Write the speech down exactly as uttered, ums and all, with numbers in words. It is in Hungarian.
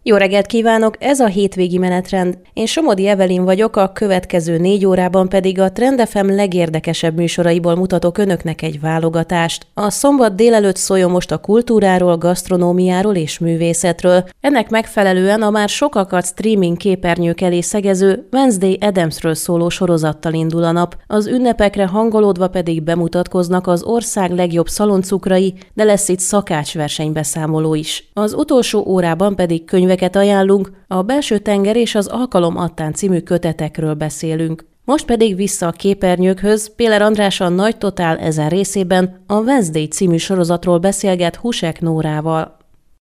Jó reggelt kívánok, ez a hétvégi menetrend. Én Somodi Evelin vagyok, a következő négy órában pedig a Trend ef em legérdekesebb műsoraiból mutatok önöknek egy válogatást. A szombat délelőtt szóljon most a kultúráról, gasztronómiáról és művészetről. Ennek megfelelően a már sokakat streaming képernyők elé szegező Wednesday Addamsről szóló sorozattal indul a nap. Az ünnepekre hangolódva pedig bemutatkoznak az ország legjobb szaloncukrai, de lesz itt szakácsversenybeszámoló is. Az utolsó órában pedig könyveket ajánlunk, a Belső tenger és az Alkalom Attán című kötetekről beszélünk. Most pedig vissza a képernyőkhöz, Péler András a Nagy Totál ezen részében a Wednesday című sorozatról beszélget Husek Nórával.